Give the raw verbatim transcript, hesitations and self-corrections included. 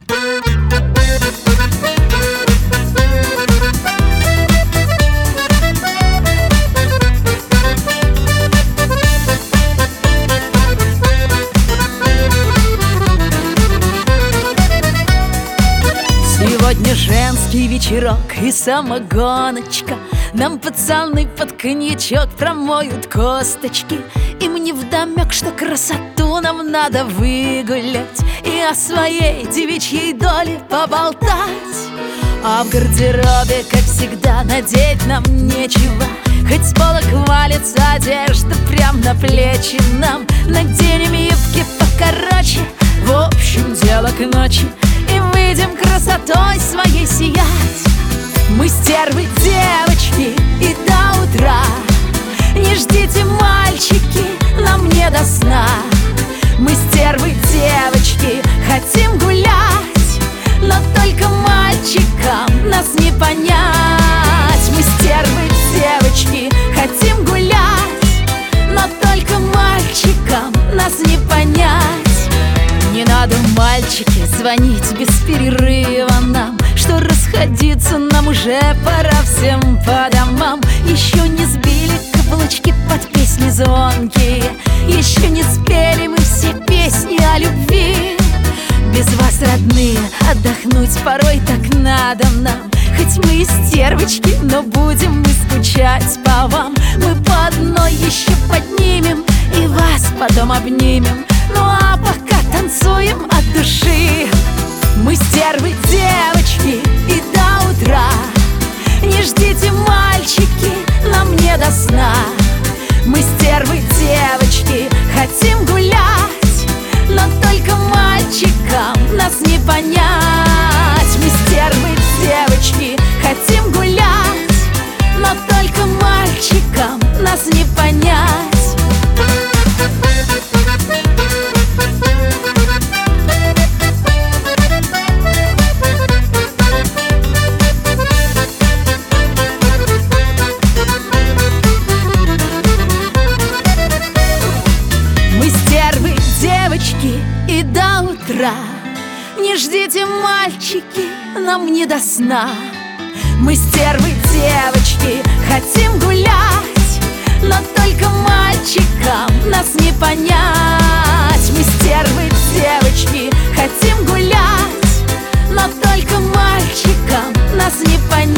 Сегодня женский вечерок и самогоночка. Нам пацаны под коньячок промоют косточки. Им невдомек, что красоту нам надо выгулять и о своей девичьей доле поболтать. А в гардеробе, как всегда, надеть нам нечего. Хоть с полок валится одежда прям на плечи нам. Наденем юбки покороче, в общем, дело к ночи, и выйдем красотой своей сиять. Мы стервы, девочки, и до утра. Не ждите, мальчики, нам не до сна. Мы стервы, девочки, хотим гулять, но только мальчикам нас не понять. Мы стервы, девочки, хотим гулять, но только мальчикам нас не понять. Не надо, мальчики, звонить без перерыва нам, что расходиться нам уже пора всем по домам. Еще не сбили каблучки под песни звонкие, еще не спели мы все песни о любви. Без вас, родные, отдохнуть порой так надо нам. Хоть мы и стервочки, но будем мы скучать по вам. Мы по одной еще поднимем и вас потом обнимем. Ну а пока танцуем от души. Мы стервы, девочки, и до утра. Не ждите, мальчики, нам не до сна. Мы стервы, девочки, хотим гулять, но только мальчикам нас не понять. Мы стервы, девочки, хотим гулять, но только мальчикам нас не понять. И до утра. Не ждите, мальчики, нам не до сна. Мы стервы, девочки, хотим гулять, но только мальчикам нас не понять. Мы стервы, девочки, хотим гулять, но только мальчикам нас не понять.